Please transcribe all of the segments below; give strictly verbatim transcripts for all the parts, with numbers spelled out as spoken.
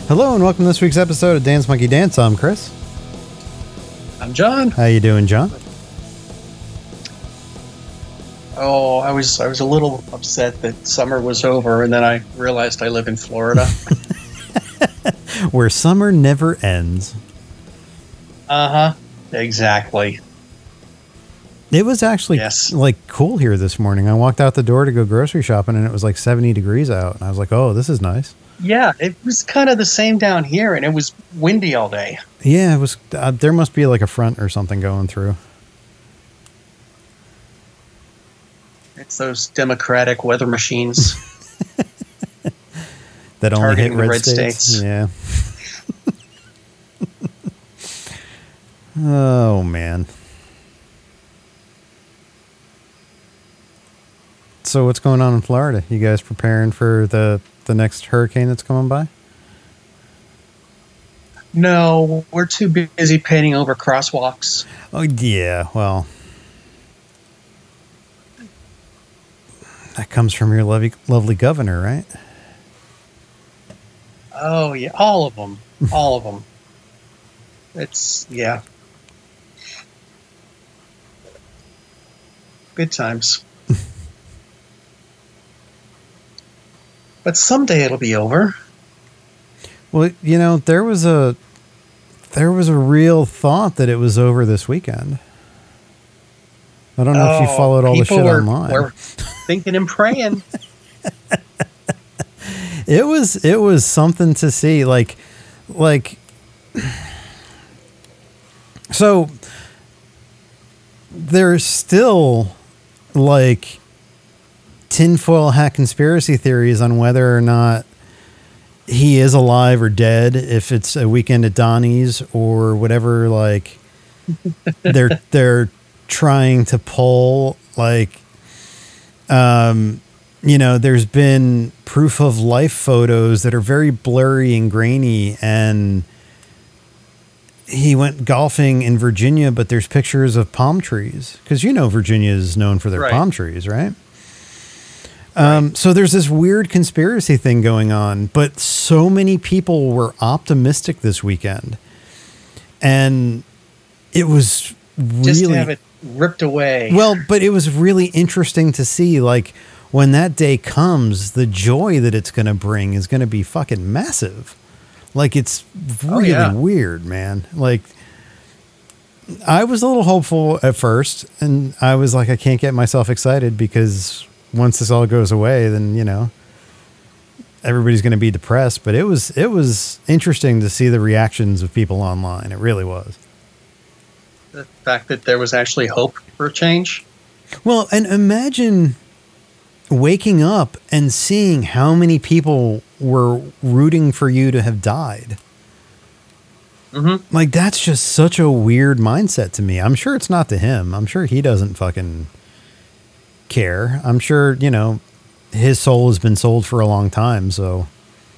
Hello and welcome to this week's episode of Dance Monkey Dance. I'm Chris. I'm John. How you doing, John? Oh, I was I was a little upset that summer was over, and then I realized I live in Florida. Where summer never ends. Uh-huh. Exactly. It was actually yes. like cool here this morning. I walked out the door to go grocery shopping and it was like seventy degrees out. And I was like, oh, this is nice. Yeah, it was kind of the same down here, and it was windy all day. Yeah, it was. Uh, there must be like a front or something going through. It's those Democratic weather machines. That only hit targeting red, the red states. states. Yeah. Oh, man. So what's going on in Florida? You guys preparing for the, the next hurricane that's coming by? No, we're too busy painting over crosswalks. Oh, yeah. Well, that comes from your lovely, lovely governor, right? Oh, yeah, all of them. All of them. It's, yeah. Good times. But someday it'll be over. Well, you know, there was a there was a real thought that it was over this weekend. I don't know oh, if you followed all the shit were, online. We're thinking and praying. It was it was something to see, like like so there's still like tinfoil hat conspiracy theories on whether or not he is alive or dead, if it's a weekend at Donnie's or whatever. Like they're they're trying to pull, like um you know, there's been proof of life photos that are very blurry and grainy, and he went golfing in Virginia, but there's pictures of palm trees because, you know, Virginia is known for their right. palm trees, right? Um, so there's this weird conspiracy thing going on, but so many people were optimistic this weekend, and it was really just to have it ripped away. Well, but it was really interesting to see, like, when that day comes, the joy that it's going to bring is going to be fucking massive. Like, it's really oh, yeah. weird, man. Like, I was a little hopeful at first, and I was like, I can't get myself excited because once this all goes away, then, you know, everybody's going to be depressed. But it was, it was interesting to see the reactions of people online. It really was. The fact that there was actually hope for a change. Well, and imagine waking up and seeing how many people were rooting for you to have died. Mm-hmm. Like, that's just such a weird mindset to me. I'm sure it's not to him. I'm sure he doesn't fucking care. I'm sure, you know, his soul has been sold for a long time. So,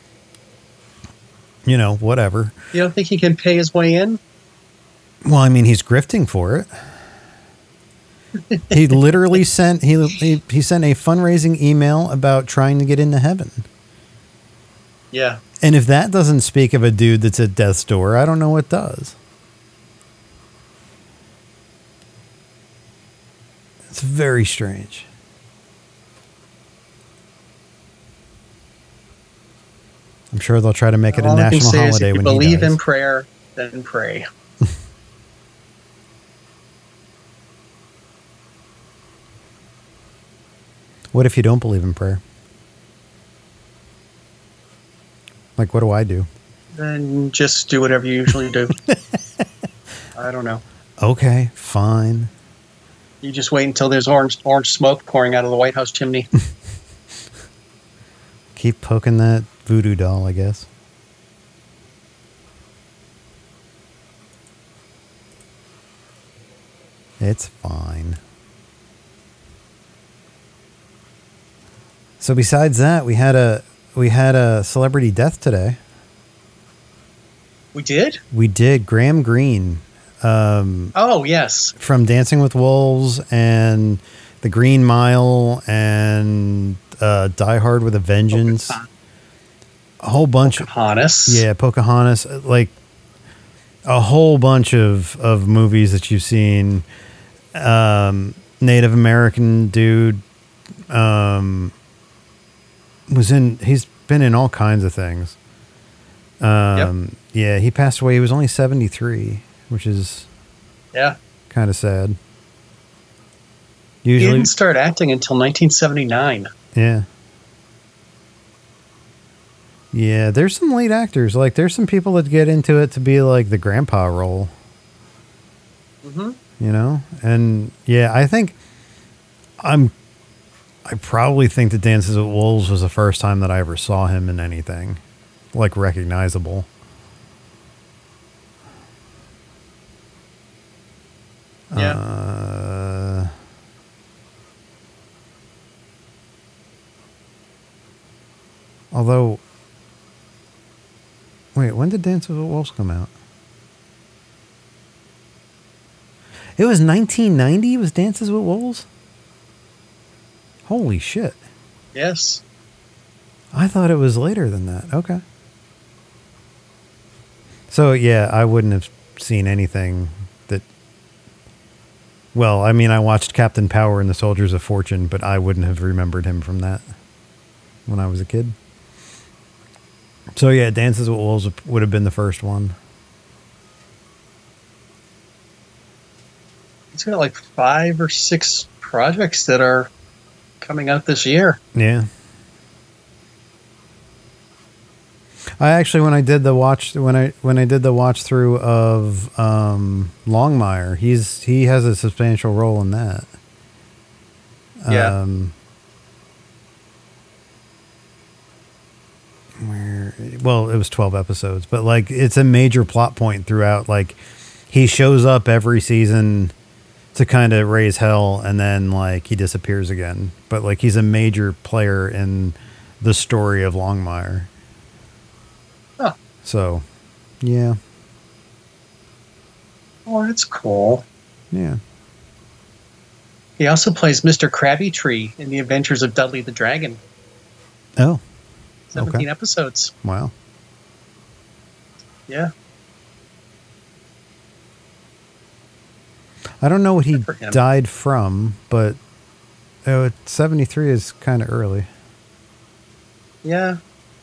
you know, whatever. You don't think he can pay his way in? Well, I mean, he's grifting for it. He literally sent he, he he sent a fundraising email about trying to get into heaven. Yeah. And if that doesn't speak of a dude that's at death's door, I don't know what does. It's very strange. I'm sure they'll try to make it All a I can national say is holiday if you when he believe dies. in prayer, then pray. What if you don't believe in prayer? Like, what do I do? Then just do whatever you usually do. I don't know. Okay, fine. You just wait until there's orange orange smoke pouring out of the White House chimney. Keep poking that voodoo doll, I guess. It's fine. So besides that, we had a we had a celebrity death today. We did? We did. Graham Greene. Um, oh, yes. From Dancing with Wolves and The Green Mile and uh, Die Hard with a Vengeance. a whole bunch. Pocahontas. Yeah, Pocahontas. Like a whole bunch of of movies that you've seen. Um, Native American dude um, was in. He's been in all kinds of things. Um, yep. Yeah, he passed away. He was only seventy-three, which is yeah kind of sad. Usually, he didn't start acting until nineteen seventy-nine. Yeah. Yeah, there's some lead actors. Like, there's some people that get into it to be like the grandpa role. Mm-hmm. You know? And yeah, I think I'm, I probably think that Dances with Wolves was the first time that I ever saw him in anything like recognizable. Yeah. Uh, although, wait, when did Dances with Wolves come out? It was nineteen ninety. Was Dances with Wolves? Holy shit! Yes. I thought it was later than that. Okay. So yeah, I wouldn't have seen anything that. Well, I mean, I watched Captain Power and the Soldiers of Fortune, but I wouldn't have remembered him from that when I was a kid. So yeah, Dances with Wolves would have been the first one. It's got like five or six projects that are coming out this year. Yeah. I actually, when I did the watch, when I when I did the watch through of um, Longmire, he's he has a substantial role in that. Yeah. Um, where, well, it was twelve episodes, but like it's a major plot point throughout. Like he shows up every season to kind of raise hell, and then like he disappears again. But like he's a major player in the story of Longmire. Huh. So, yeah. Oh, that's cool. Yeah. He also plays Mister Krabby Tree in The Adventures of Dudley the Dragon. Oh. seventeen okay. episodes. Wow. Yeah. I don't know what he died from, but oh, seventy-three is kind of early. Yeah.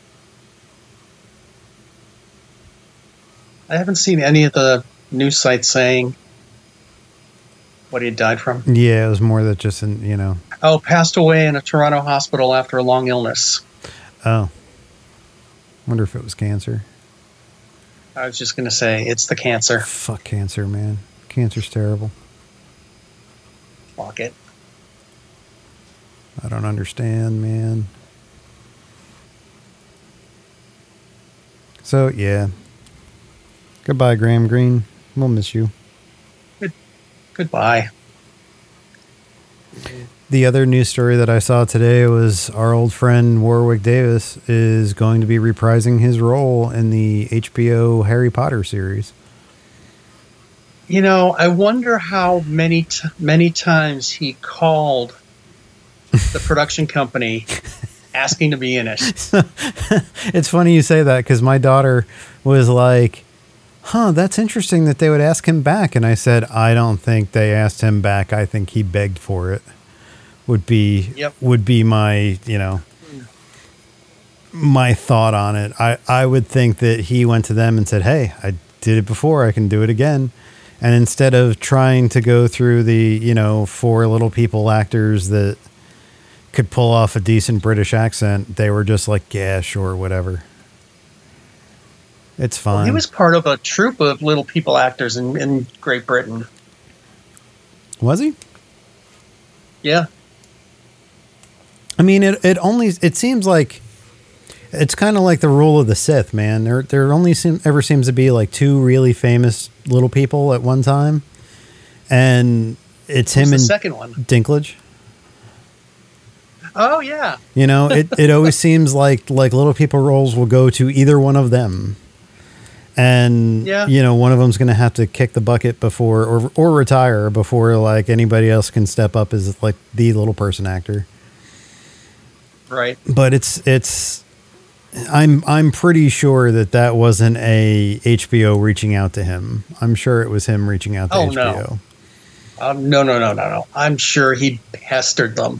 I haven't seen any of the news sites saying what he died from. Yeah, it was more that just, in, you know. Oh, passed away in a Toronto hospital after a long illness. Oh. Wonder if it was cancer. I was just going to say, it's the cancer. Fuck cancer, man. Cancer's terrible. Fuck it. I don't understand, man. So, yeah. Goodbye, Graham Greene. We'll miss you. Good. Goodbye. The other news story that I saw today was our old friend Warwick Davis is going to be reprising his role in the H B O Harry Potter series. You know, I wonder how many t- many times he called the production company asking to be in it. It's funny you say that because my daughter was like, huh, that's interesting that they would ask him back. And I said, I don't think they asked him back. I think he begged for it. Would be yep. would be my, you know, my thought on it. I, I would think that he went to them and said, hey, I did it before. I can do it again. And instead of trying to go through the, you know, four little people actors that could pull off a decent British accent, they were just like, yeah, sure, whatever. It's fine. Well, he was part of a troupe of little people actors in, in Great Britain. Was he? Yeah. I mean, it, it only, it seems like it's kind of like the rule of the Sith, man. There, there only seem, ever seems to be like two really famous little people at one time. And it's Who's him the and second one? Dinklage. Oh, yeah. You know, it, it always seems like, like little people roles will go to either one of them. And, yeah. you know, one of them's going to have to kick the bucket before, or, or retire before like anybody else can step up as like the little person actor. Right. But it's, it's, I'm I'm pretty sure that that wasn't a H B O reaching out to him. I'm sure it was him reaching out to Oh, H B O. no. Um, no, no, no, no, no. I'm sure he pestered them.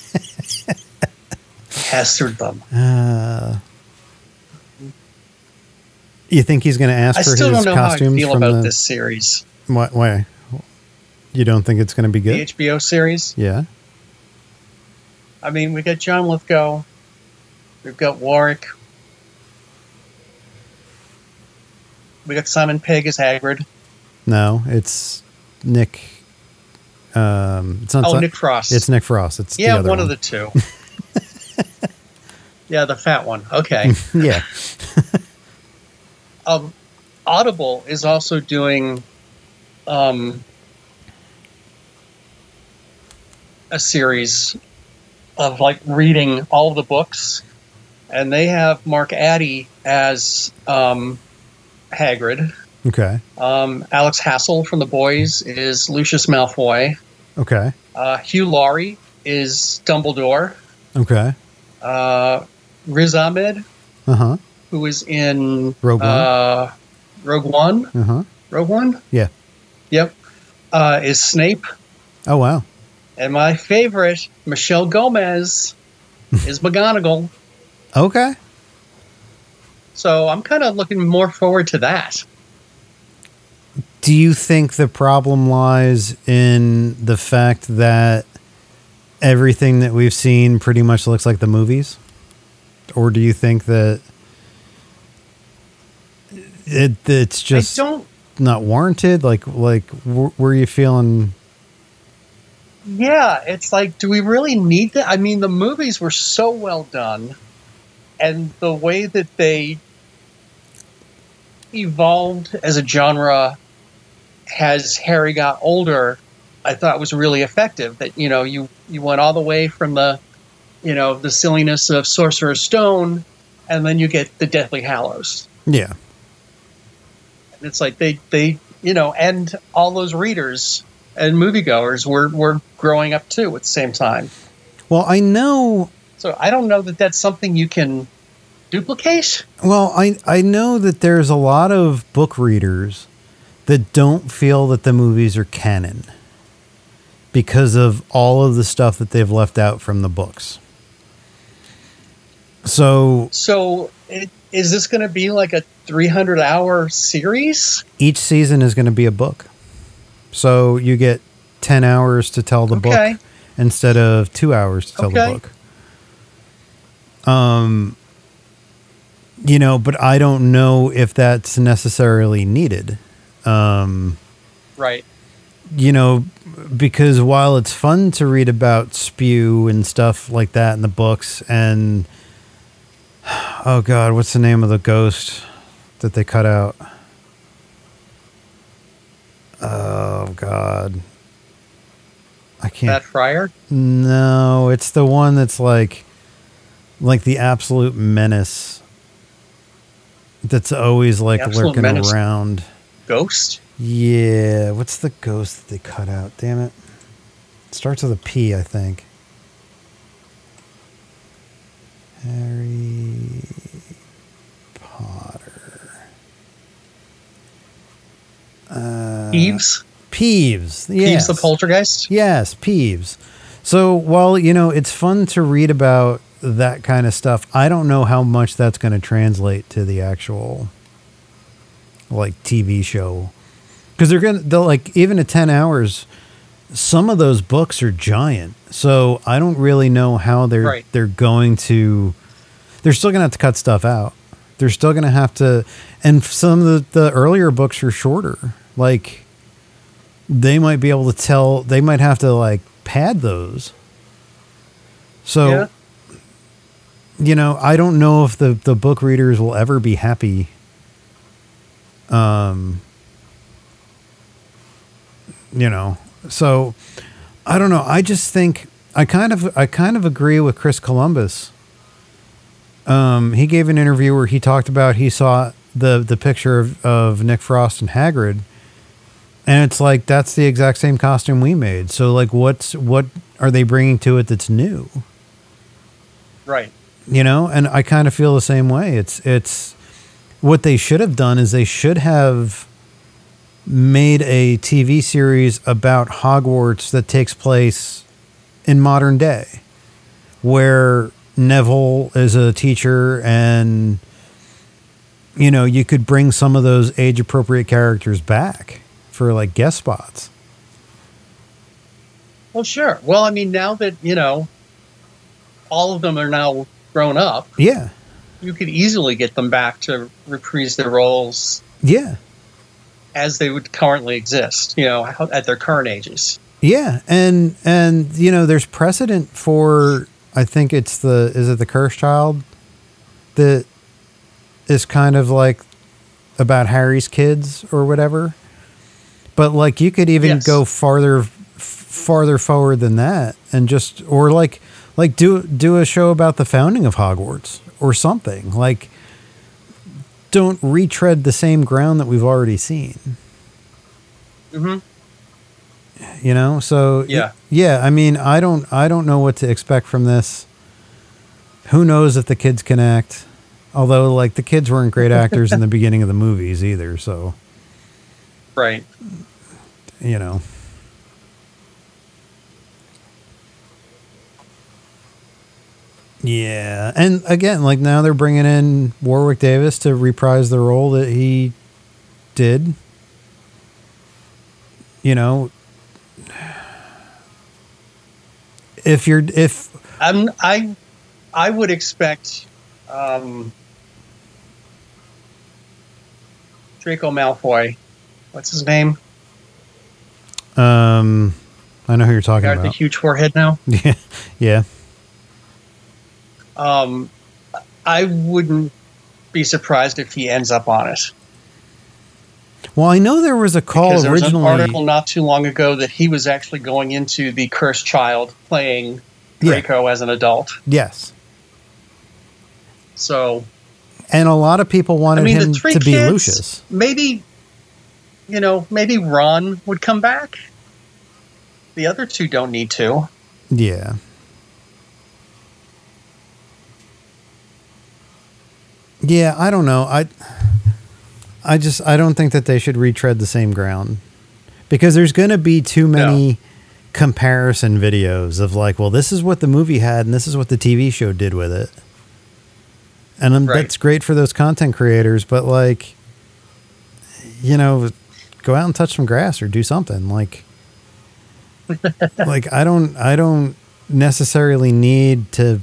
pestered them. Uh, you think he's going to ask I for still his don't know how I costumes feel from about the, this series. Why, why? You don't think it's going to be The good? H B O series. Yeah. I mean, we got John Lithgow. We've got Warwick. We got Simon Pegg as Hagrid. No, it's Nick. Um, it's not. Oh, Si- Nick Frost. It's Nick Frost. It's yeah, the other one, one of the two. yeah, the fat one. Okay. yeah. um, Audible is also doing um, a series of like reading all of the books, and they have Mark Addy as um, Hagrid. Okay. Um, Alex Hassel from The Boys is Lucius Malfoy. Okay. Uh, Hugh Laurie is Dumbledore. Okay. Uh, Riz Ahmed, Uh huh. who is in Rogue One. uh, Rogue One. Uh huh. Rogue One? Yeah. Yep. Uh, is Snape. Oh wow. And my favorite, Michelle Gomez, is McGonagall. Okay. So I'm kind of looking more forward to that. Do you think the problem lies in the fact that everything that we've seen pretty much looks like the movies? Or do you think that it it's just I don't. not warranted? Like, like w- were you feeling? Yeah, it's like, do we really need that? I mean, the movies were so well done, and the way that they evolved as a genre as Harry got older, I thought was really effective. That, you know, you, you went all the way from the, you know, the silliness of Sorcerer's Stone, and then you get the Deathly Hallows. Yeah. And it's like they, they, you know, and all those readers and moviegoers were, were growing up too at the same time. Well, I know. So I don't know that that's something you can duplicate. Well, I I know that there's a lot of book readers that don't feel that the movies are canon because of all of the stuff that they've left out from the books. So, So it, is this going to be like a three hundred hour series? each season is going to be a book. So you get ten hours to tell the Okay. book instead of two hours to tell Okay. the book. Um, you know, but I don't know if that's necessarily needed. Um, Right. you know, because while it's fun to read about spew and stuff like that in the books, and oh god, what's the name of the ghost that they cut out? Oh god, I can't. Matt Fryer? No, it's the one that's like, like the absolute menace. That's always like The Absolute lurking Menace. around. Ghost? Yeah, what's the ghost that they cut out? Damn it. It starts with a P, I think. Harry Potter. Uh, Peeves? Peeves. Yes. Peeves the Poltergeist? Yes, Peeves. So while, you know, it's fun to read about that kind of stuff, I don't know how much that's going to translate to the actual, like, T V show. Because they're going to, they'll, like, even at ten hours, some of those books are giant. So I don't really know how they're, Right. they're going to, they're still going to have to cut stuff out. They're still going to have to, and some of the, the earlier books are shorter. Like, they might be able to tell, they might have to, like, pad those. So, Yeah. you know, I don't know if the, the book readers will ever be happy. Um, you know, so I don't know. I just think I kind of, I kind of agree with Chris Columbus. Um, he gave an interview where he talked about, he saw the, the picture of, of Nick Frost and Hagrid, and it's like, that's the exact same costume we made. So like, what's, what are they bringing to it that's new? Right. You know, and I kind of feel the same way. It's it's what they should have done is they should have made a T V series about Hogwarts that takes place in modern day, where Neville is a teacher, and you know, you could bring some of those age appropriate characters back for like guest spots. Well, sure. Well, I mean, now that, you know, all of them are now grown up, Yeah. you could easily get them back to reprise their roles Yeah. as they would currently exist, you know, at their current ages. Yeah. And, and, you know, there's precedent for, I think it's the, is it the Cursed Child that is kind of like about Harry's kids or whatever. But like, you could even Yes. go farther, f- farther forward than that and just, or like, like do, do a show about the founding of Hogwarts or something. Like, don't retread the same ground that we've already seen. Mm-hmm. You know, so Yeah. yeah. I mean, I don't, I don't know what to expect from this. Who knows if the kids can act? Although, like, the kids weren't great actors in the beginning of the movies either. So, Right. you know, yeah. And again, like now they're bringing in Warwick Davis to reprise the role that he did. You know, if you're if I'm, I, I would expect um, Draco Malfoy. What's his name? um, I know who you're talking Guy with the about. huge forehead now. Yeah, yeah, Um, I wouldn't be surprised if he ends up on it. well, I know there was a call Because there was an originally. article not too long ago that he was actually going into the Cursed Child playing Yeah. Draco as an adult. Yes, So, and a lot of people wanted I mean, him the three to be kids, Lucius. maybe, you know, maybe Ron would come back. The other two don't need to. Yeah. Yeah, I don't know. I I just I don't think that they should retread the same ground. Because there's going to be too many No. comparison videos of like, well, this is what the movie had and this is what the T V show did with it. And um, Right. that's great for those content creators, but like, you know, go out and touch some grass or do something like, like I don't, I don't necessarily need to.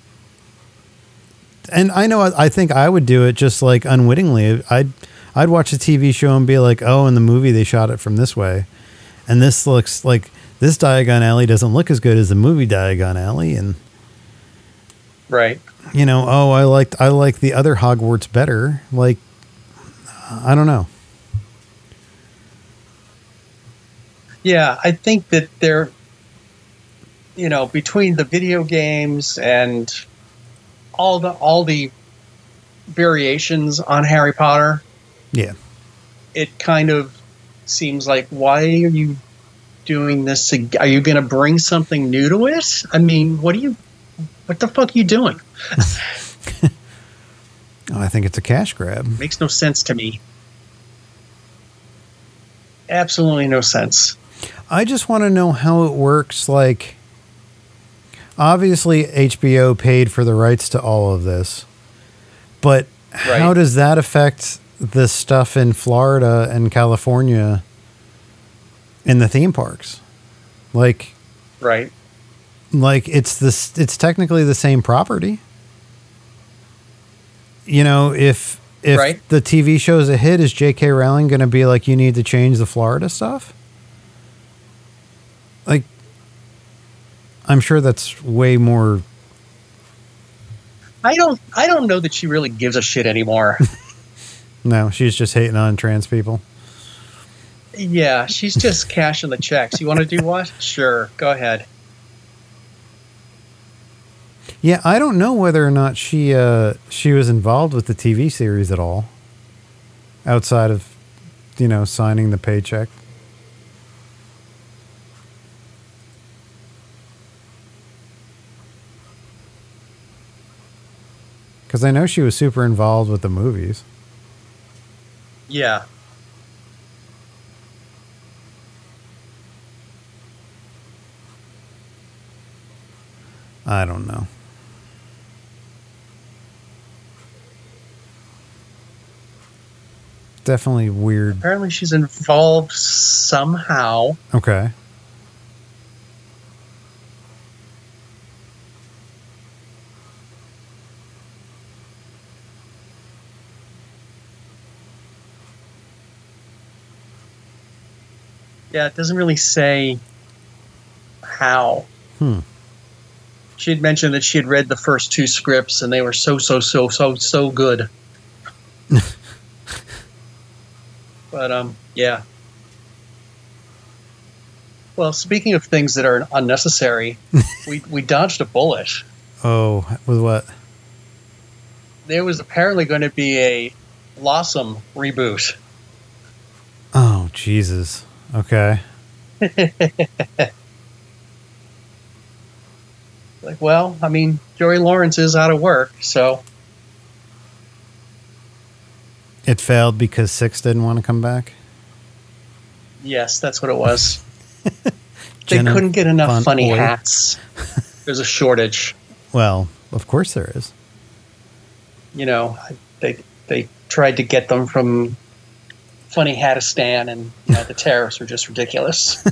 And I know, I, I think I would do it just like unwittingly. I'd, I'd watch a T V show and be like, oh, in the movie they shot it from this way, and this looks like this Diagon Alley doesn't look as good as the movie Diagon Alley, and Right. you know, oh, I liked I like the other Hogwarts better. Like, I don't know. Yeah, I think that they're, you know, between the video games and all the all the variations on Harry Potter, Yeah, it kind of seems like, why are you doing this? ag- Are you going to bring something new to it? I mean, what are you, what the fuck are you doing? oh, I think it's a cash grab. Makes no sense to me. Absolutely no sense. I just want to know how it works. Like, obviously, H B O paid for the rights to all of this, but how Right. does that affect the stuff in Florida and California in the theme parks? Like, Right. like it's this. It's technically the same property. You know, if if Right. the T V show's a hit, is J K Rowling going to be like, you need to change the Florida stuff? Like, I'm sure that's way more. I don't I don't know that she really gives a shit anymore. No, she's just hating on trans people. Yeah, she's just cashing the checks. You want to do what? Sure, go ahead. Yeah, I don't know whether or not she uh, she was involved with the T V series at all, outside of, you know, signing the paycheck. Because I know she was super involved with the movies. Yeah. I don't know. Definitely weird. Apparently she's involved somehow. Okay. Yeah, it doesn't really say how. Hmm. She had mentioned that she had read the first two scripts and they were so, so, so, so, so good. But, um, yeah. Well, speaking of things that are unnecessary, we, we dodged a bullet. Oh, with what? There was apparently going to be a Blossom reboot. Oh, Jesus. Okay. Like, well, I mean, Joey Lawrence is out of work, so... It failed because Six didn't want to come back? Yes, that's what it was. They Jenna couldn't get enough Von funny Oy. hats. There's a shortage. Well, of course there is. You know, they they tried to get them from Funny Hattistan, and you know, the tariffs were just ridiculous.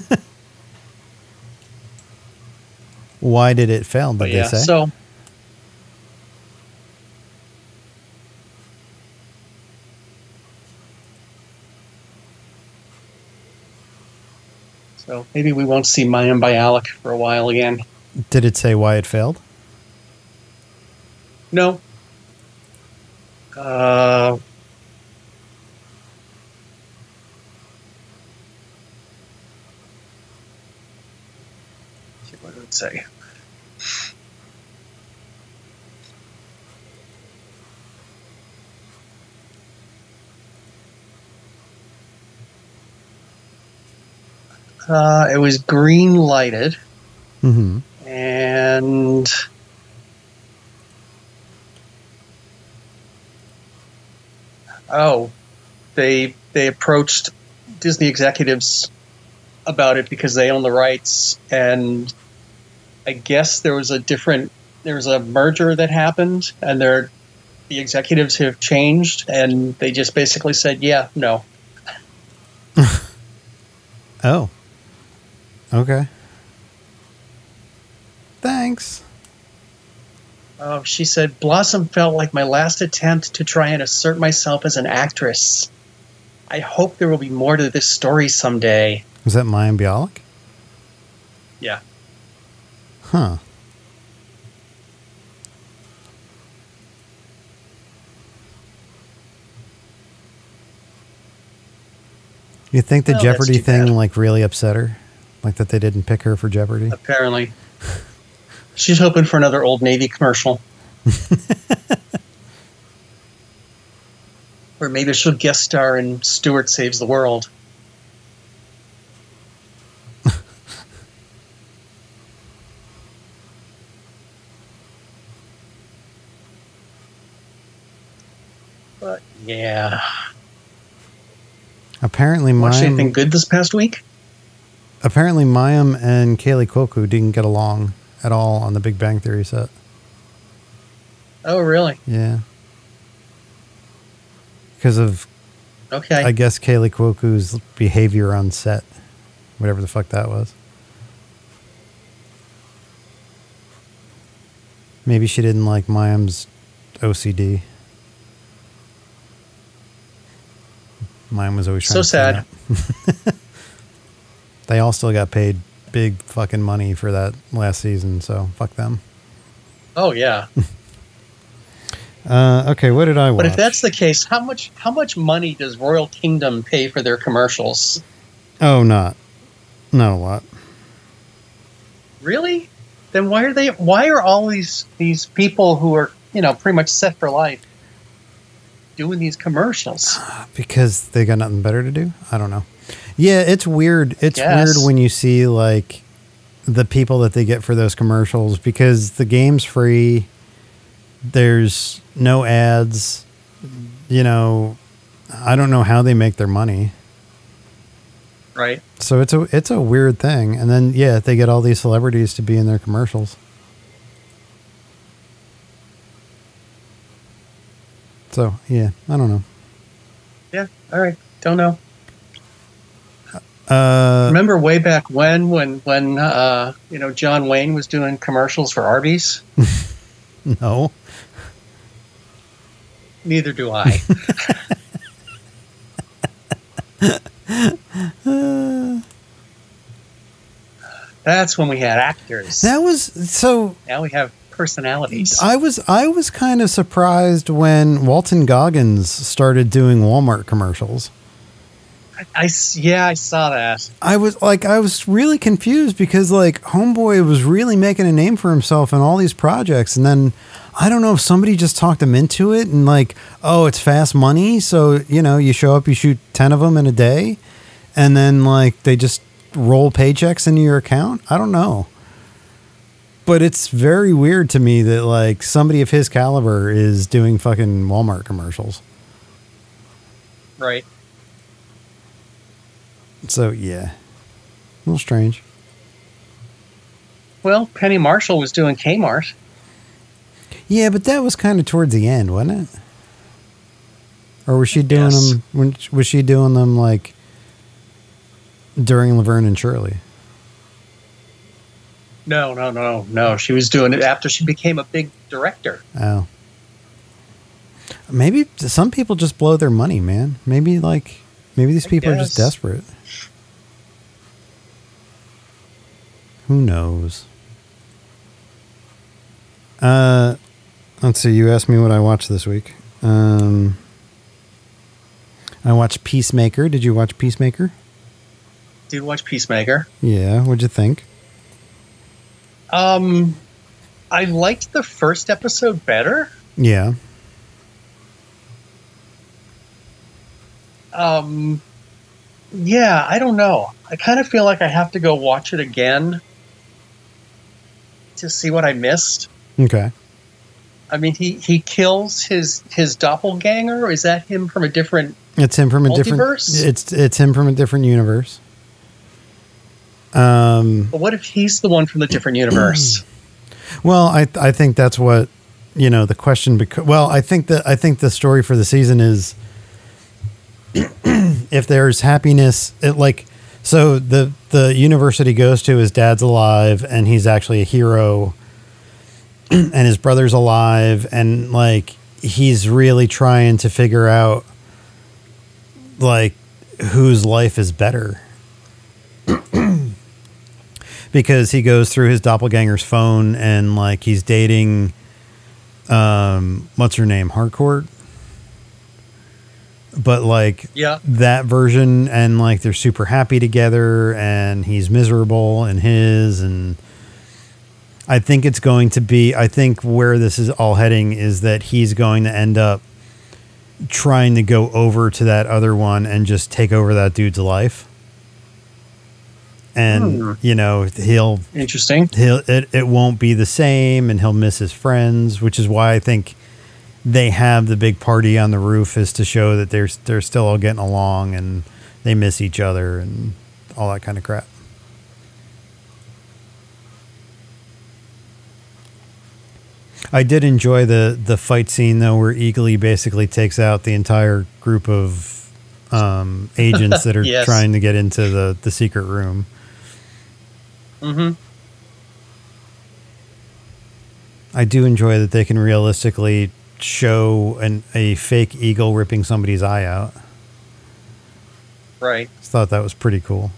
Why did it fail, did But they yeah, say? so... So maybe we won't see Mayim Bialik for a while again. Did it say why it failed? No. Uh, what did it say? Uh, it was green lighted, Mm-hmm. and oh, they they approached Disney executives about it because they own the rights, and I guess there was a different there was a merger that happened, and their the executives have changed, and they just basically said, yeah, no. Oh. Okay. Thanks. Oh, she said, Blossom felt like my last attempt to try and assert myself as an actress. I hope there will be more to this story someday. Was that Mayim Bialik? Yeah. Huh. You think the Well, that's Jeopardy too thing bad. like really upset her? Like that they didn't pick her for Jeopardy? Apparently. She's hoping for another Old Navy commercial. Or maybe she'll guest star in Stewart Saves the World. But, yeah. Apparently Watched anything Mayim, good this past week? apparently Mayim and Kaylee Cuoco didn't get along at all on the Big Bang Theory set. Oh, really? Yeah. Because of, Okay. I guess, Kaylee Cuoco's behavior on set. Whatever the fuck that was. Maybe she didn't like Mayim's O C D. Mayim was always trying So to clean up. They all still got paid big fucking money for that last season, so fuck them. Oh, yeah. Uh, okay, what did I watch? But if that's the case, how much how much money does Royal Kingdom pay for their commercials? Oh, not. Not a lot. Really? Then why are they why are all these these people who are, you know, pretty much set for life doing these commercials? Because they got nothing better to do? I don't know. Yeah, it's weird. It's Guess. weird when you see, like, the people that they get for those commercials because the game's free There's no ads. You know, I don't know how they make their money. Right. So it's a it's a weird thing. And then yeah, they get all these celebrities to be in their commercials. So yeah, I don't know. Yeah. All right. Don't know. Uh, Remember way back when, when, when, uh, you know, John Wayne was doing commercials for Arby's? No. Neither do I. That's when we had actors. That was so. Now we have personalities. I was I was kind of surprised when Walton Goggins started doing Walmart commercials. I, I- yeah, I saw that. I was like, I was really confused because like Homeboy was really making a name for himself in all these projects. And then I don't know if somebody just talked him into it and like, oh, it's fast money. So, you know, you show up, you shoot ten of them in a day and then like they just roll paychecks into your account. I don't know. But it's very weird to me that like somebody of his caliber is doing fucking Walmart commercials. Right. So, yeah, a little strange. Well, Penny Marshall was doing Kmart. Yeah, but that was kind of towards the end, wasn't it? Or was she doing Yes. them? When, was she doing them like during Laverne and Shirley? No, no, no, no. She was doing it after she became a big director. Oh, maybe some people just blow their money, man. Maybe like maybe these I people are just guess. desperate. Who knows? Uh, let's see. You asked me what I watched this week. Um, I watched Peacemaker. Did you watch Peacemaker? Did watch Peacemaker. Yeah. What'd you think? Um, I liked the first episode better. Yeah. Um, yeah, I don't know. I kind of feel like I have to go watch it again to see what I missed. Okay. I mean, he, he kills his his doppelganger. Or is that him from a different? It's him from a different. Multiverse? It's it's him from a different universe. Um. But what if he's the one from the different universe? Well, I I think that's what you know the question. Because well, I think that I think the story for the season is if there's happiness, it like so the the university he goes to, his dad's alive and he's actually a hero, and his brother's alive, and like he's really trying to figure out like whose life is better. Because he goes through his doppelganger's phone and like he's dating um what's her name, Harcourt, but like Yeah. that version, and like they're super happy together and he's miserable in his. And I think it's going to be I think where this is all heading is that he's going to end up trying to go over to that other one and just take over that dude's life. And Hmm. you know he'll Interesting. he'll it, it won't be the same, and he'll miss his friends, which is why I think they have the big party on the roof, is to show that they're they're still all getting along and they miss each other and all that kind of crap. I did enjoy the the fight scene though, where Eagly basically takes out the entire group of um, agents that are Yes. trying to get into the the secret room. Mm-hmm. I do enjoy that they can realistically show an a fake eagle ripping somebody's eye out. Right. Just thought that was pretty cool.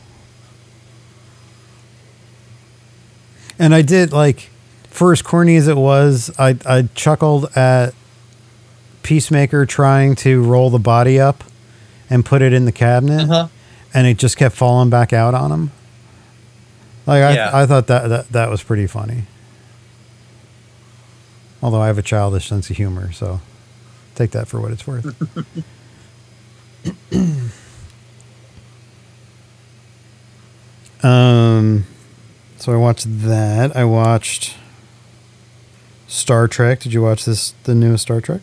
And I did like, for as corny as it was, I I chuckled at Peacemaker trying to roll the body up and put it in the cabinet, Uh-huh. and it just kept falling back out on him. Like I Yeah. I thought that, that that was pretty funny. Although I have a childish sense of humor, so take that for what it's worth. um, so I watched that. I watched Star Trek. Did you watch this? The newest Star Trek?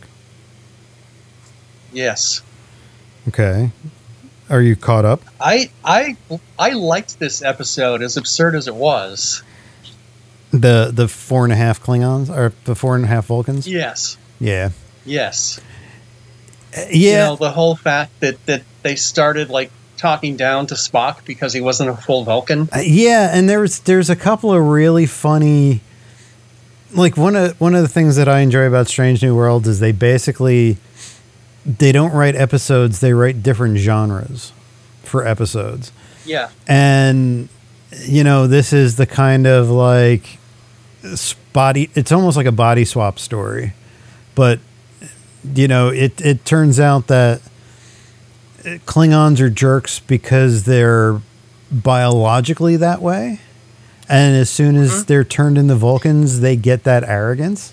Yes. Okay. Are you caught up? I I I liked this episode, as absurd as it was. The the four and a half Klingons or the four and a half Vulcans? Yes. Yeah. Yes. Uh, yeah. You know, the whole fact that, that they started like talking down to Spock because he wasn't a full Vulcan. Uh, yeah, and there's there's a couple of really funny, like one of one of the things that I enjoy about Strange New Worlds is they basically they don't write episodes, they write different genres for episodes. Yeah. And you know, this is the kind of like body, it's almost like a body swap story. But you know, it it turns out that Klingons are jerks because they're biologically that way. And as soon as mm-hmm. they're turned into Vulcans, they get that arrogance.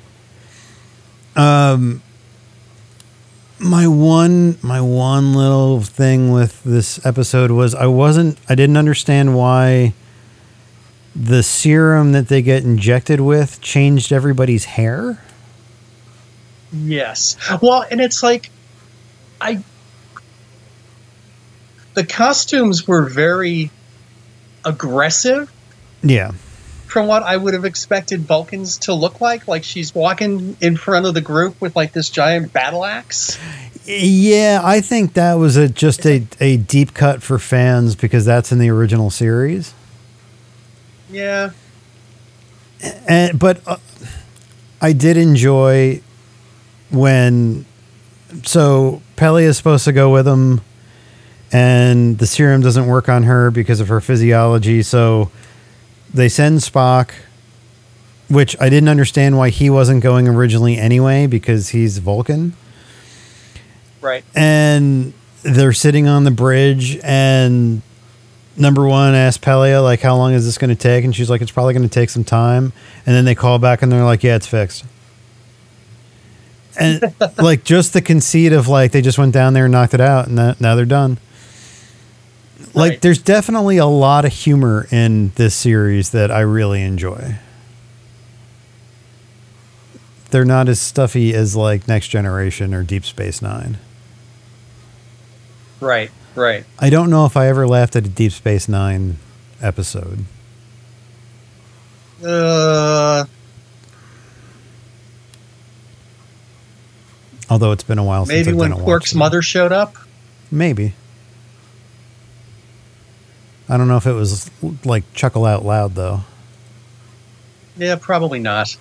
Um, my one, my one little thing with this episode was I wasn't, I didn't understand why the serum that they get injected with changed everybody's hair. Yes. Well, and it's like, I, the costumes were very aggressive. Yeah. From what I would have expected Vulcans to look like. Like she's walking in front of the group with like this giant battle axe. Yeah, I think that was a just a, a deep cut for fans because that's in the original series. Yeah. And but uh, I did enjoy when so Peli is supposed to go with him and the serum doesn't work on her because of her physiology, so they send Spock, which I didn't understand why he wasn't going originally anyway, because he's Vulcan. Right. And they're sitting on the bridge, and number one asks Pelia, like, how long is this going to take? And she's like, it's probably going to take some time. And then they call back, and they're like, yeah, it's fixed. And, like, just the conceit of, like, they just went down there and knocked it out, and that, now they're done. Like, right. There's definitely a lot of humor in this series that I really enjoy. They're not as stuffy as, like, Next Generation or Deep Space Nine. Right, right. I don't know if I ever laughed at a Deep Space Nine episode. Uh... Although it's been a while maybe since I've when been a Quark's mother showed up? Maybe. I don't know if it was like chuckle out loud though. Yeah, probably not.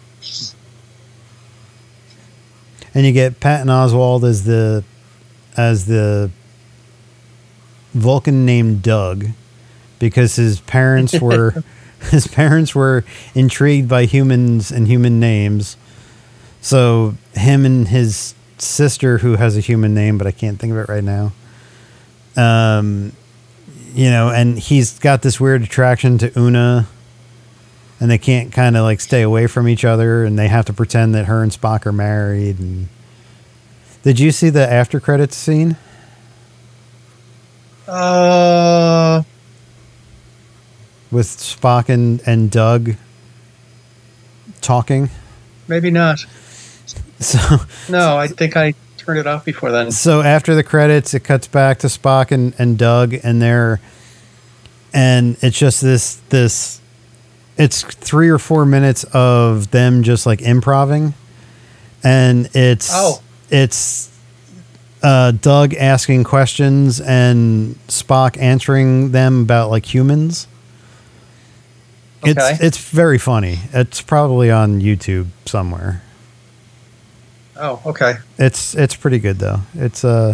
And you get Patton Oswalt as the as the Vulcan named Doug because his parents were his parents were intrigued by humans and human names. So him and his sister, who has a human name, but I can't think of it right now. Um You know, and he's got this weird attraction to Una, and they can't kind of like stay away from each other, and they have to pretend that her and Spock are married. And did you see the after credits scene? Uh, with Spock and, and Doug talking? Maybe not. So no, I think I turned it off before then. So after the credits, it cuts back to Spock and, and Doug, and they're, and it's just this, this, it's three or four minutes of them just like improvising. And it's, oh. it's, uh, Doug asking questions and Spock answering them about like humans. Okay. It's, it's very funny. It's probably on YouTube somewhere. Oh, okay. It's it's pretty good though. It's uh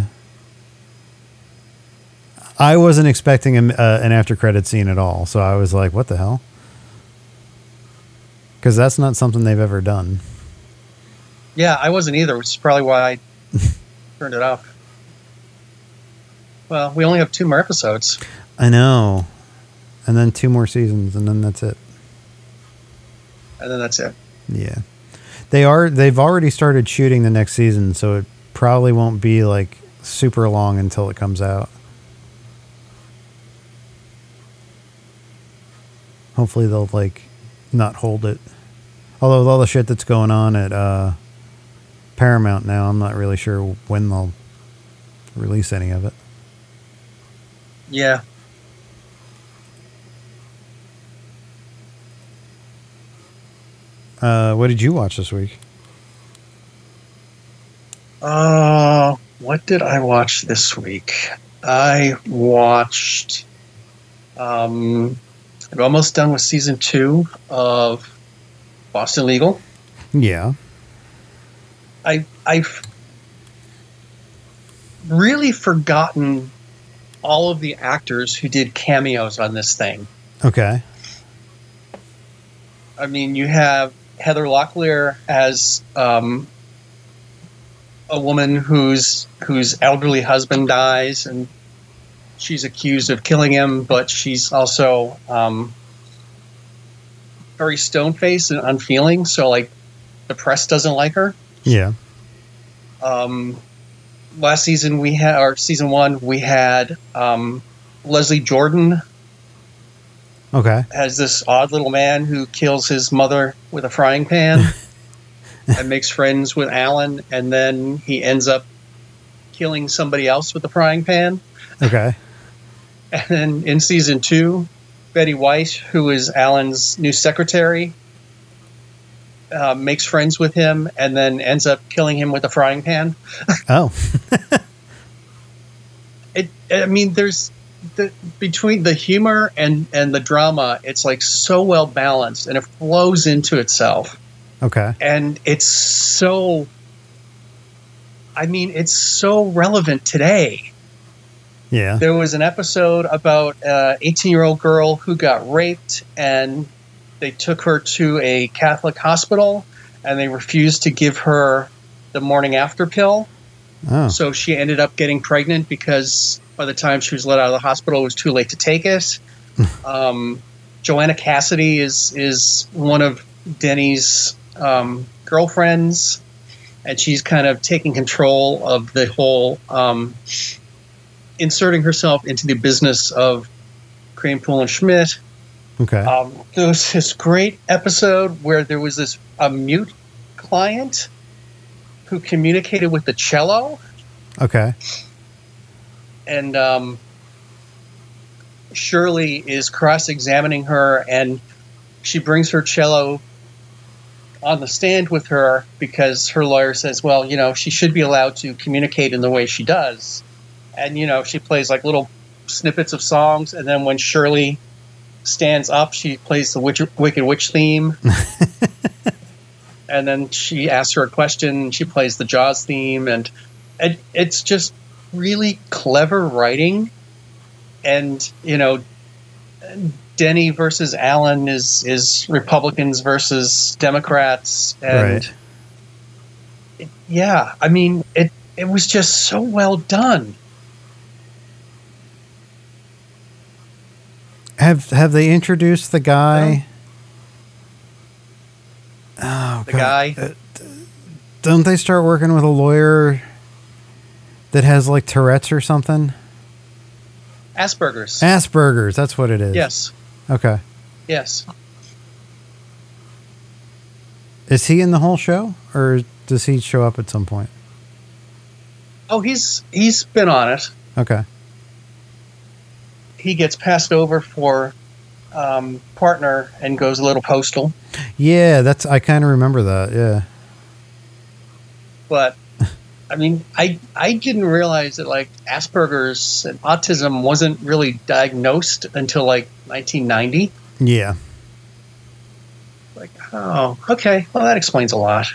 I wasn't expecting a, uh, an after credit scene at all, so I was like, "What the hell?" Because that's not something they've ever done. Yeah, I wasn't either, which is probably why I turned it off. Well, we only have two more episodes. I know, and then two more seasons, and then that's it. And then that's it. Yeah. They are. They've already started shooting the next season, so it probably won't be like super long until it comes out. Hopefully, they'll like not hold it. Although with all the shit that's going on at uh, Paramount now, I'm not really sure when they'll release any of it. Yeah. Uh, what did you watch this week? Uh, what did I watch this week? I watched. Um, I'm almost done with season two of Boston Legal. Yeah. I I've really forgotten all of the actors who did cameos on this thing. Okay. I mean, you have Heather Locklear as um, a woman whose whose elderly husband dies, and she's accused of killing him, but she's also um, very stone-faced and unfeeling. So, like, the press doesn't like her. Yeah. Um, last season we had, or season one, we had um, Leslie Jordan Okay. as this odd little man who kills his mother with a frying pan and makes friends with Alan, and then he ends up killing somebody else with the frying pan. Okay. And then in season two, Betty White, who is Alan's new secretary, uh, makes friends with him and then ends up killing him with a frying pan. Oh. It, I mean, there's the, between the humor and, and the drama, it's like so well balanced and it flows into itself. Okay. And it's so, I mean, it's so relevant today. Yeah. There was an episode about an eighteen-year-old girl who got raped, and they took her to a Catholic hospital, and they refused to give her the morning after pill. Oh. So she ended up getting pregnant because by the time she was let out of the hospital, it was too late to take it. um, Joanna Cassidy is is one of Denny's um, girlfriends, and she's kind of taking control of the whole, um, inserting herself into the business of Kranepool and Schmidt. Okay. Um, there was this great episode where there was this a mute client who communicated with the cello, Okay. and um, Shirley is cross-examining her, and she brings her cello on the stand with her because her lawyer says, well, you know, she should be allowed to communicate in the way she does. And, you know, she plays like little snippets of songs, and then when Shirley stands up, she plays the Witch, Wicked Witch theme. And then she asks her a question, she plays the Jaws theme, and it, it's just really clever writing. And, you know, Denny versus Alan is, is Republicans versus Democrats. And Right. it, yeah, I mean, it, it was just so well done. Have Have they introduced the guy? Oh, The God. guy. Uh, don't they start working with a lawyer that has like Tourette's or something? Asperger's. Asperger's. That's what it is. Yes. Okay. Yes. Is he in the whole show, or does he show up at some point? Oh, he's he's been on it. Okay. He gets passed over for um, partner and goes a little postal. Yeah, that's. I kind of remember that. Yeah. But I mean, I I didn't realize that like Asperger's and autism wasn't really diagnosed until like nineteen ninety. Yeah. Like, oh, okay. Well, that explains a lot.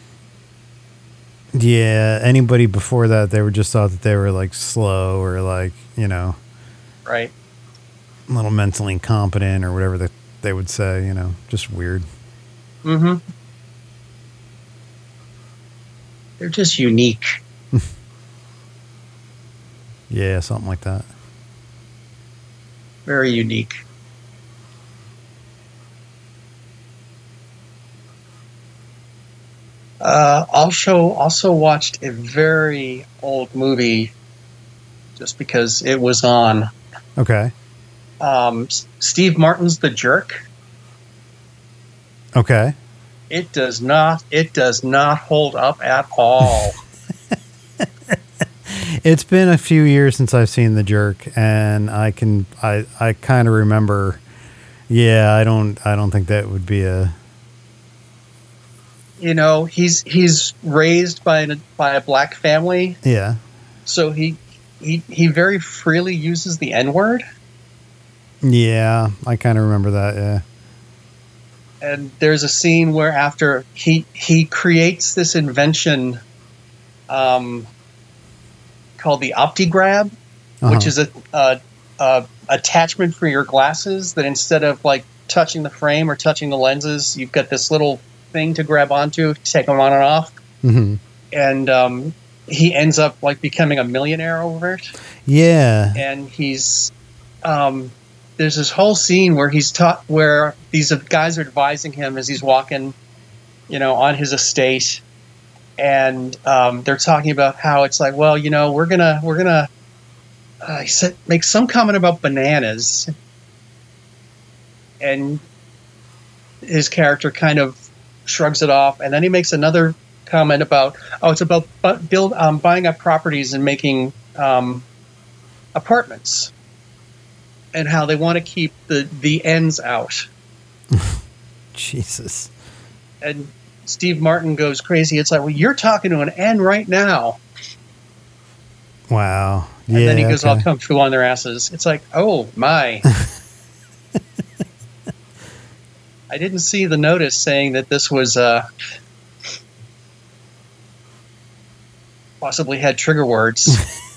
Yeah. Anybody before that, they were just thought that they were like slow or like, you know, Right. a little mentally incompetent or whatever that they would say. You know, just weird. Mm-hmm. They're just unique. Yeah, something like that. Very unique. Uh, also, also watched a very old movie just because it was on. Okay. Um, S- Steve Martin's The Jerk. Okay. it does not. It does not hold up at all. It's been a few years since I've seen The Jerk, and I can I I kind of remember. Yeah, I don't I don't think that would be a. You know, he's he's raised by a by a black family, Yeah. so he he he very freely uses the N-word. Yeah, I kind of remember that. Yeah. And there's a scene where after he he creates this invention, um, called the OptiGrab, Uh-huh. which is a, a, a attachment for your glasses that instead of like touching the frame or touching the lenses, you've got this little thing to grab onto, take them on and off. Mm-hmm. And um, he ends up like becoming a millionaire over it. Yeah. And he's um, there's this whole scene where he's taught where these guys are advising him as he's walking, you know, on his estate, and um, they're talking about how it's like, well, you know, we're gonna we're gonna uh, he said make some comment about bananas, and his character kind of shrugs it off, and then he makes another comment about, oh, it's about bu- build um, buying up properties and making um, apartments, and how they want to keep the the ends out. Jesus. And Steve Martin goes crazy. It's like, well, you're talking to an N right now. Wow. And yeah, then he goes okay. all kung fu on their asses. It's like, oh my. I didn't see the notice saying that this was uh, possibly had trigger words.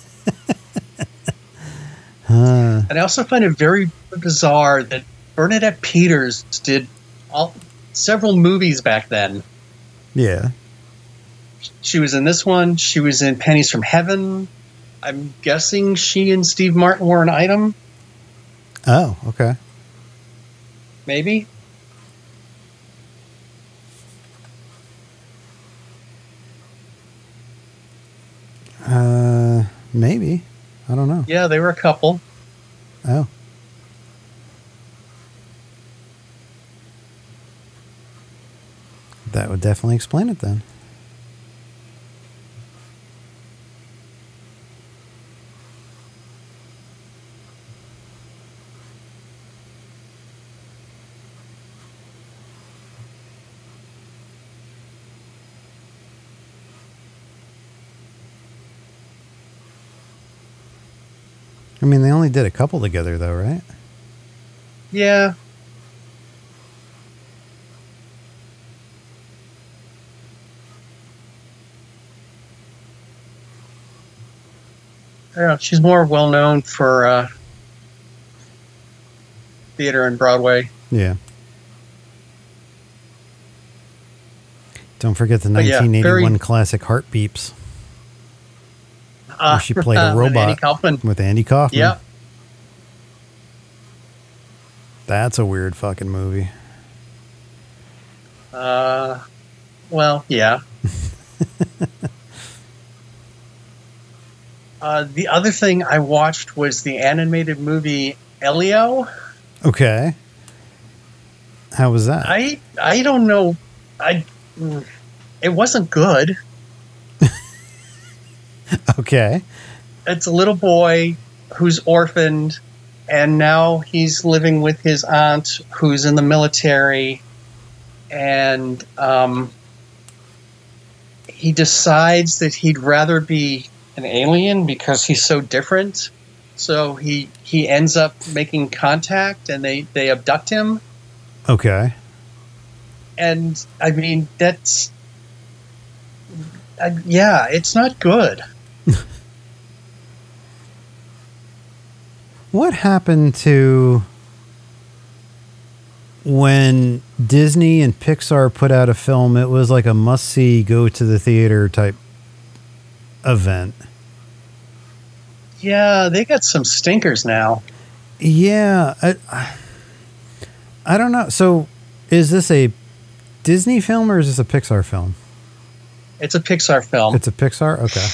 Huh. And I also find it very bizarre that Bernadette Peters did all, several movies back then. Yeah. She was in this one. She was in Pennies from Heaven. I'm guessing she and Steve Martin were an item. Oh, okay. Maybe. Uh, maybe. I don't know. Yeah, they were a couple. Oh. That would definitely explain it then. I mean, they only did a couple together, though, right? Yeah. I don't know, she's more well known for uh, theater and Broadway. Yeah. Don't forget the But yeah, nineteen eighty-one very- classic Heart Beeps, Uh, where she played a with Andy robot Kaufman. with Andy Kaufman. Yeah. That's a weird fucking movie. Uh, well, yeah. uh, the other thing I watched was the animated movie Elio. Okay. How was that? I I don't know. I it wasn't good. Okay. It's a little boy who's orphaned, and now he's living with his aunt who's in the military, and um, he decides that he'd rather be an alien because he's so different. So he he ends up making contact, and they, they abduct him. Okay. And I mean, that's uh, yeah, it's not good. What happened to when Disney and Pixar put out a film? It was like a must-see, go to the theater type event. Yeah, they got some stinkers now. Yeah, I, I don't know. So, is this a Disney film or is this a Pixar film? It's a Pixar film. It's a Pixar? Okay.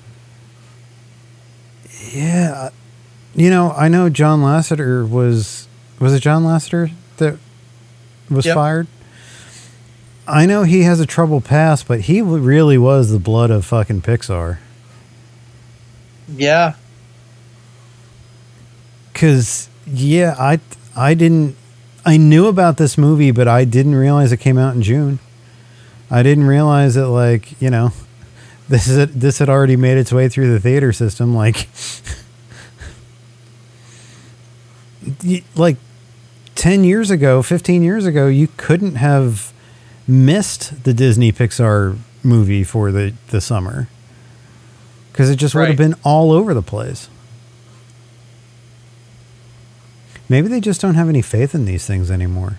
Yeah. You know, I know John Lasseter was... Was it John Lasseter that was Yep. fired? I know he has a troubled past, but he really was the blood of fucking Pixar. Yeah. Cause yeah, I I didn't I knew about this movie, but I didn't realize it came out in June. I didn't realize that, like, you know, this is it, this had already made its way through the theater system. Like, like ten years ago, fifteen years ago, you couldn't have missed the Disney Pixar movie for the, the summer because it just would have Right. been all over the place. Maybe they just don't have any faith in these things anymore.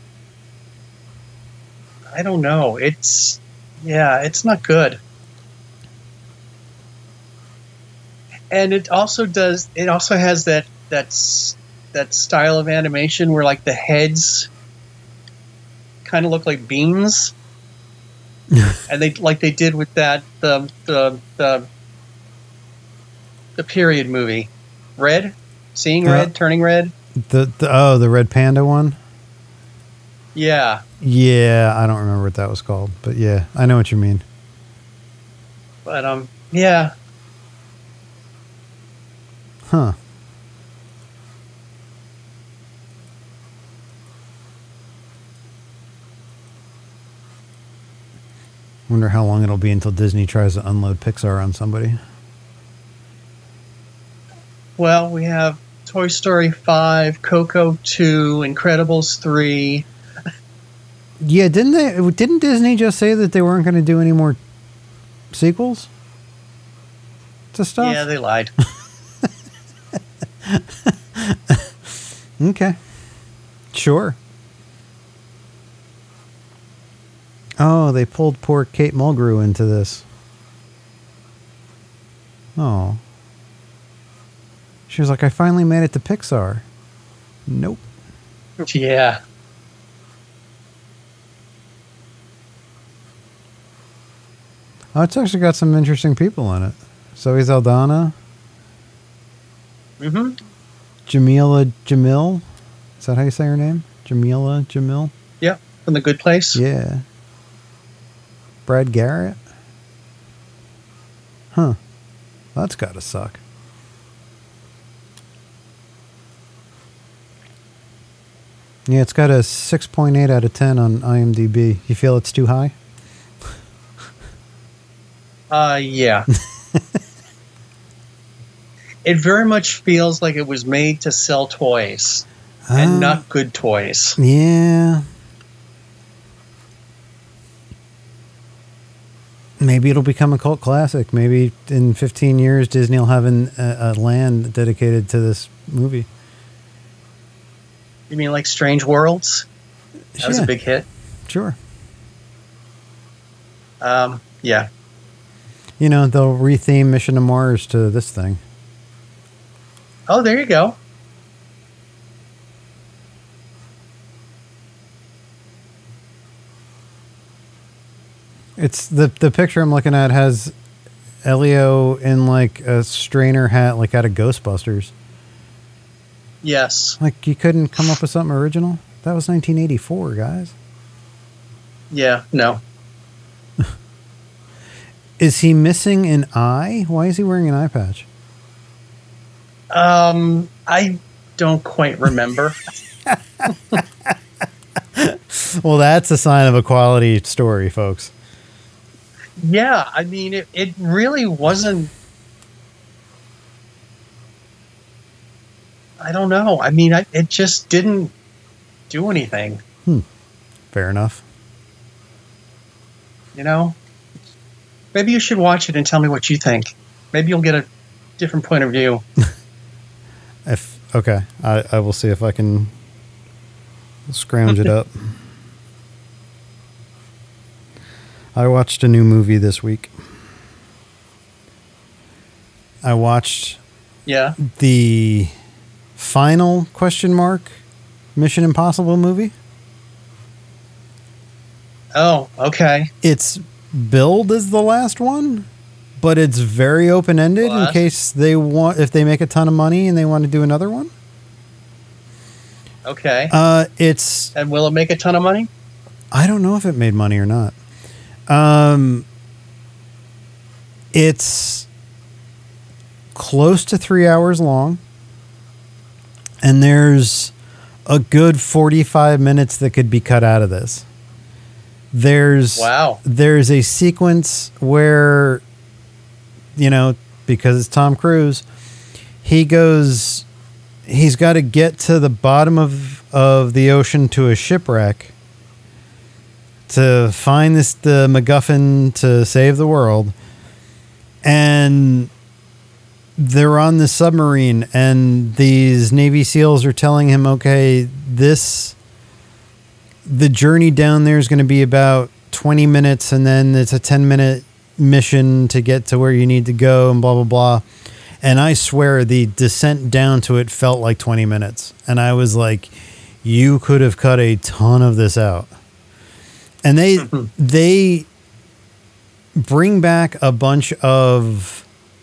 I don't know. It's, yeah, it's not good. And it also does, it also has that, that's, that style of animation where, like, the heads kind of look like beans. And they, like they did with that, the, the, the, the period movie. Red? Seeing Red? Uh, Turning Red? The, the oh, the Red Panda one? Yeah. Yeah, I don't remember what that was called, but yeah, I know what you mean. But, um, yeah. Huh. Wonder how long it'll be until Disney tries to unload Pixar on somebody. Well, we have Toy Story five, Coco two, Incredibles three. Yeah, didn't they? Didn't Disney just say that they weren't going to do any more sequels to stuff? Yeah, they lied. Okay. Sure. Oh, they pulled poor Kate Mulgrew into this. Oh. She was like, I finally made it to Pixar. Nope. Yeah. Oh, it's actually got some interesting people in it. Zoe Saldana, Mm-hmm. Jamila Jamil. Is that how you say her name? Jamila Jamil? Yep. From The Good Place. Yeah. Brad Garrett? Huh. That's gotta suck. Yeah, it's got a six point eight out of ten on IMDb. You feel it's too high? Uh, yeah. It very much feels like it was made to sell toys and Uh, not good toys. Yeah. Maybe it'll become a cult classic. Maybe in fifteen years, Disney will have an, a, a land dedicated to this movie. You mean like Strange Worlds? That was Yeah, a big hit. Sure. Um, yeah. You know, they'll retheme Mission to Mars to this thing. Oh, there you go. It's the the picture I'm looking at has Elio in like a strainer hat, like out of Ghostbusters. Yes. Like you couldn't come up with something original. That was nineteen eighty-four, guys. Yeah. No. Is he missing an eye? Why is he wearing an eye patch? Um, I don't quite remember. Well, that's a sign of a quality story, folks. Yeah, I mean, it, it really wasn't. I don't know. I mean, I, it just didn't do anything, Fair enough. you know? Maybe you should watch it and tell me what you think. Maybe you'll get a different point of view. If okay, I, I will see if I can scrounge it up. I watched a new movie this week. I watched Yeah. the final question mark Mission Impossible movie. Oh, okay. It's billed as the last one, but it's very open ended in What? case they want if they make a ton of money and they want to do another one. Okay. Uh, it's And will it make a ton of money? I don't know if it made money or not. Um, it's close to three hours long, and there's a good forty-five minutes that could be cut out of this. There's wow. There's a sequence where, you know, because it's Tom Cruise, he goes, he's got to get to the bottom of, of the ocean to a shipwreck to find this the MacGuffin to save the world. And they're on the submarine, and these Navy SEALs are telling him, okay, this, the journey down there is going to be about twenty minutes, and then it's a ten minute mission to get to where you need to go, and blah, blah, blah. And I swear the descent down to it felt like twenty minutes. And I was like, you could have cut a ton of this out. And they, they bring back a bunch of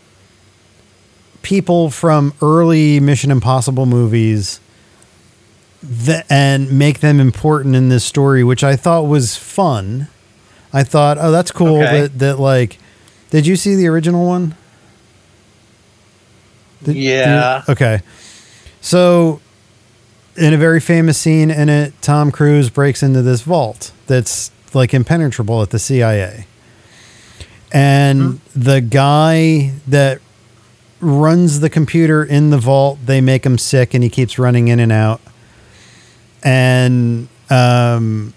people from early Mission Impossible movies that, and make them important in this story, which I thought was fun. I thought, oh, that's cool. Okay. That, that like, did you see the original one? Did, yeah. did, okay. So in a very famous scene in it, Tom Cruise breaks into this vault that's like impenetrable at the C I A. And mm-hmm. the guy that runs the computer in the vault, they make him sick and he keeps running in and out. And um,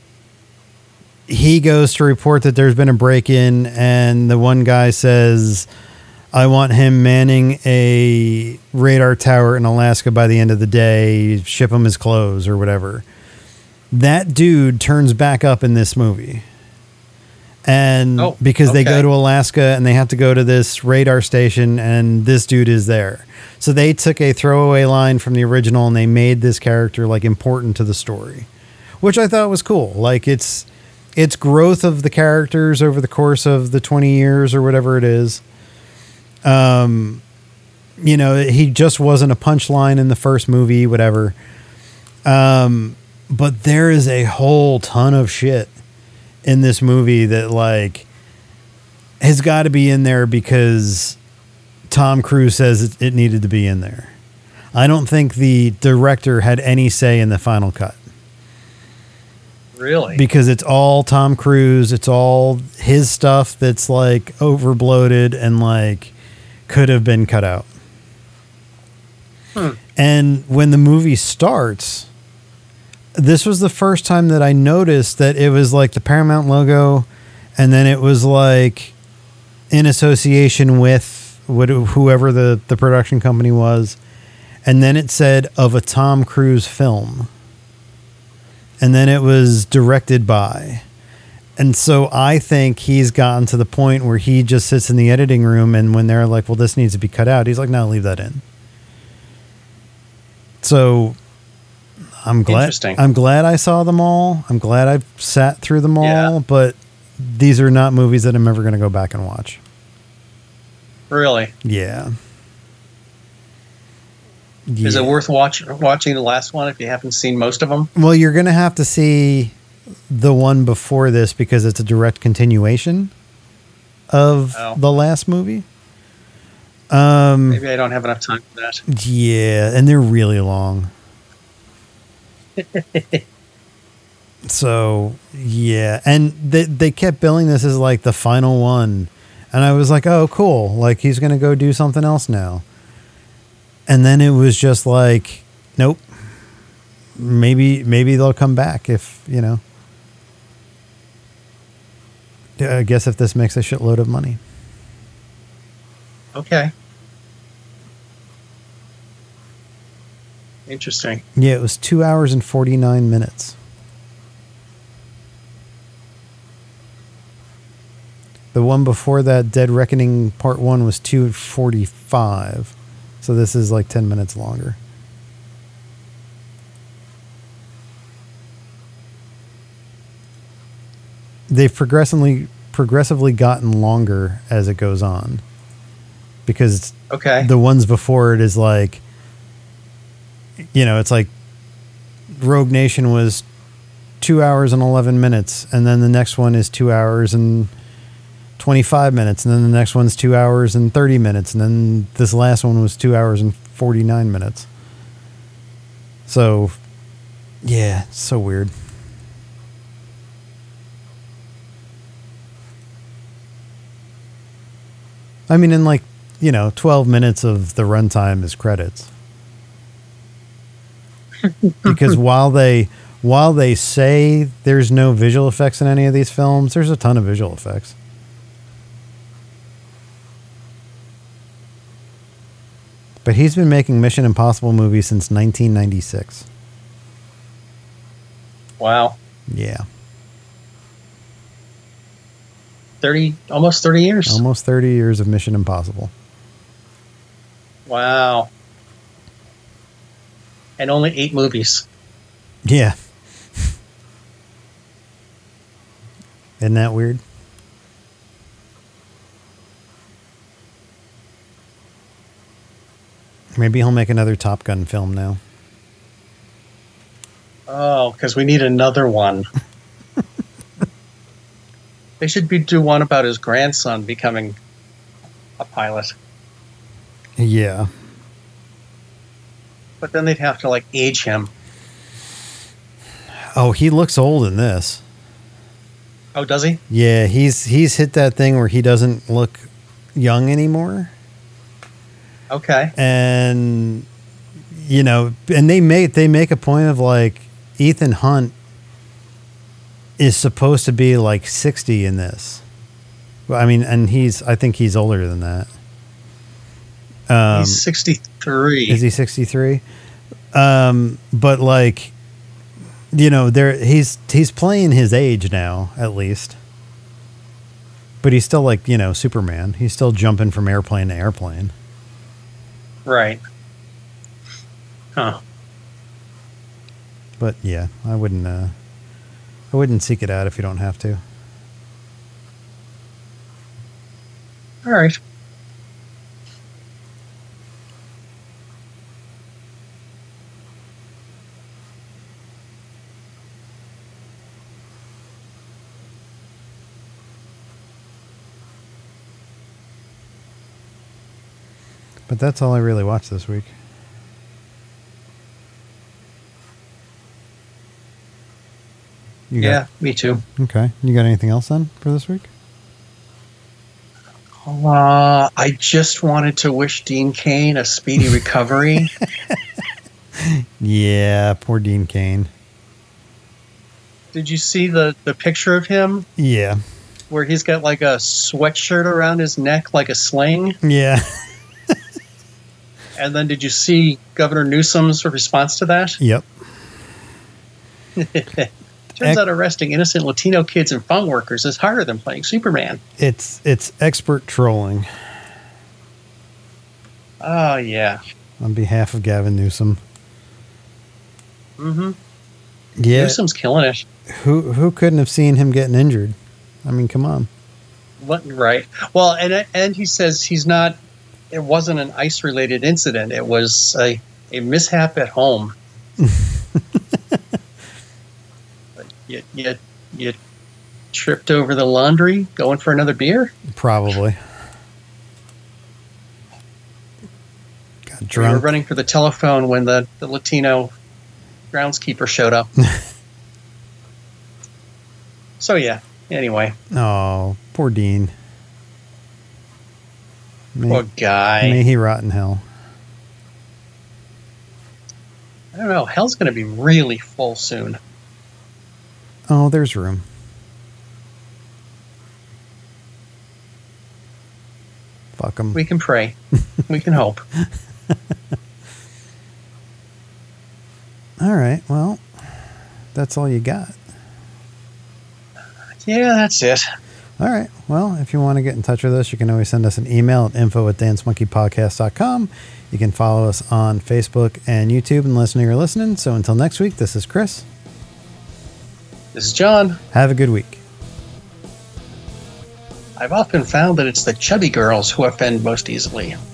he goes to report that there's been a break-in, and the one guy says, I want him manning a radar tower in Alaska by the end of the day, ship him his clothes or whatever. That dude turns back up in this movie. And oh, because okay. they go to Alaska and they have to go to this radar station, and this dude is there. So they took a throwaway line from the original and they made this character like important to the story, which I thought was cool. Like it's, it's growth of the characters over the course of the twenty years or whatever it is. Um, you know, he just wasn't a punchline in the first movie, whatever. Um, but there is a whole ton of shit in this movie that like has got to be in there because Tom Cruise says it, it needed to be in there. I don't think the director had any say in the final cut. Really? Because it's all Tom Cruise. It's all his stuff that's like overbloated and like could have been cut out. Hmm. And when the movie starts, this was the first time that I noticed that it was like the Paramount logo, and then it was like in association with what, whoever the, the production company was. And then it said of a Tom Cruise film. And then it was directed by. And so I think he's gotten to the point where he just sits in the editing room, and when they're like, well, this needs to be cut out, he's like, no, leave that in. So I'm glad, I'm glad I saw them all. I'm glad I sat through them all, yeah. But these are not movies that I'm ever going to go back and watch. Really? Yeah. Is yeah. it worth watch, watching the last one if you haven't seen most of them? Well, you're going to have to see the one before this because it's a direct continuation of oh. the last movie. Um, Maybe I don't have enough time for that. Yeah, and they're really long. So, yeah. And they, they kept billing this as like the final one. And I was like, oh, cool. Like he's going to go do something else now. And then it was just like, nope. Maybe, maybe they'll come back if, you know, I guess if this makes a shitload of money. Okay. Interesting. Yeah, it was two hours and forty-nine minutes. The one before that, Dead Reckoning Part One, was two forty-five. So this is like ten minutes longer. They've progressively progressively gotten longer as it goes on. Because okay. the ones before it is like, you know, it's like Rogue Nation was two hours and eleven minutes, and then the next one is two hours and twenty-five minutes, and then the next one's two hours and thirty minutes, and then this last one was two hours and forty-nine minutes. So, yeah, it's so weird. I mean, in like, you know, twelve minutes of the runtime is credits. Because while they while they say there's no visual effects in any of these films, there's a ton of visual effects. But he's been making Mission Impossible movies since nineteen ninety-six. Wow. Yeah. thirty, almost thirty years. Almost thirty years of Mission Impossible. Wow. And only eight movies. Yeah. Isn't that weird? Maybe he'll make another Top Gun film now. Oh, because we need another one. They should be do one about his grandson becoming a pilot. Yeah. But then they'd have to, like, age him. Oh, he looks old in this. Oh, does he? Yeah, he's he's hit that thing where he doesn't look young anymore. Okay. And you know, and they make they make a point of like Ethan Hunt is supposed to be like sixty in this. Well, I mean, and he's I think he's older than that. Um, he's sixty-three. Is he sixty-three? Um, but like, you know, there he's he's playing his age now, at least. But he's still like, you know, Superman. He's still jumping from airplane to airplane. Right. Huh. But yeah, I wouldn't uh I wouldn't seek it out if you don't have to. All right. But that's all I really watched this week. You got, Yeah, me too. Okay. You got anything else then for this week? Uh, I just wanted to wish Dean Cain a speedy recovery. Yeah, poor Dean Cain. Did you see the, the picture of him Yeah. where he's got like a sweatshirt around his neck like a sling? Yeah. And then did you see Governor Newsom's response to that? Yep. Turns out arresting innocent Latino kids and farm workers is harder than playing Superman. It's it's expert trolling Oh, yeah. on behalf of Gavin Newsom. Mm-hmm. Yeah. Newsom's killing it. Who who couldn't have seen him getting injured? I mean, come on. What, right. Well, and and he says he's not, it wasn't an ice-related incident. It was a, a mishap at home. you, you, you tripped over the laundry going for another beer? Probably. Got We were drunk. running for the telephone when the, the Latino groundskeeper showed up. So, yeah. Anyway. Oh, poor Dean. May, Poor guy. may he rot in hell. I don't know. Hell's going to be really full soon. Oh, there's room. Fuck him. We can pray. We can hope. All right. Well, that's all you got. Yeah, that's it. All right. Well, if you want to get in touch with us, you can always send us an email at info at dance monkey podcast dot com. You can follow us on Facebook and YouTube and listen to your listening. So until next week, this is Chris. This is John. Have a good week. I've often found that it's the chubby girls who offend most easily.